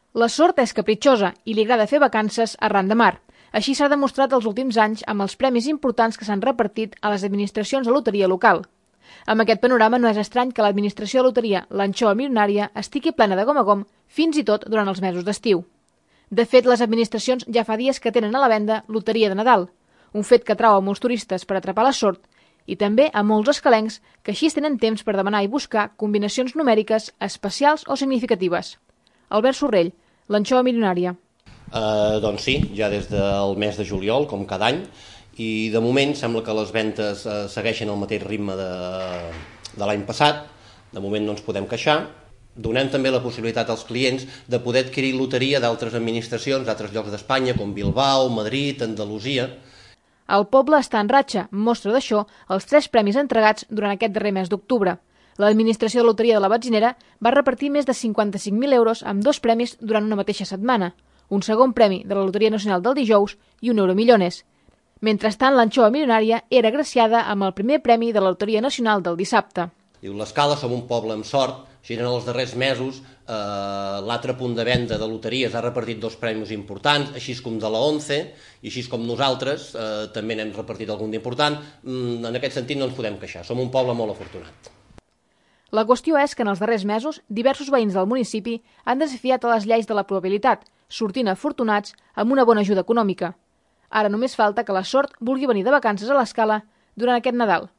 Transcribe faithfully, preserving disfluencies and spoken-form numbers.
La sort és capritxosa i li agrada fer vacances arran de mar. Així s'ha demostrat els últims anys amb els premis importants que s'han repartit a les administracions de loteria local. Amb aquest panorama no és estrany que l'administració de loteria, l'anxova milionària, estigui plena de gom a gom fins i tot durant els mesos d'estiu. De fet, les administracions ja fa dies que tenen a la venda loteria de Nadal, un fet que atrau a molts turistes per atrapar la sort i també a molts escalencs que així tenen temps per demanar i buscar combinacions numèriques especials o significatives. Albert Sorrell, l'anxova milionària. Uh, doncs sí, ja des del mes de juliol, com cada any, i de moment sembla que les ventes uh, segueixen el mateix ritme de, de l'any passat. De moment no ens podem queixar. Donem també la possibilitat als clients de poder adquirir loteria d'altres administracions, d'altres llocs d'Espanya, com Bilbao, Madrid, Andalusia. El poble està en ratxa, mostra d'això els tres premis entregats durant aquest darrer mes d'octubre. L'administració de loteria de la Batzinera va repartir més de cinquanta-cinc mil euros amb dos premis durant una mateixa setmana, un segon premi de la Loteria Nacional del dijous i un Euromillones. Mentrestant, l'anxova milionària era agraciada amb el primer premi de la Loteria Nacional del dissabte. Diu, l'Escala som un poble amb sort, així en els darrers mesos eh, l'altre punt de venda de loteries ha repartit dos premis importants, així com de la ONCE, i així com nosaltres eh, també n'hem repartit algun d'important. Mm, en aquest sentit no ens podem queixar, som un poble molt afortunat. La qüestió és que en els darrers mesos diversos veïns del municipi han desafiat a les lleis de la probabilitat, sortint afortunats amb una bona ajuda econòmica. Ara només falta que la sort vulgui venir de vacances a l'Escala durant aquest Nadal.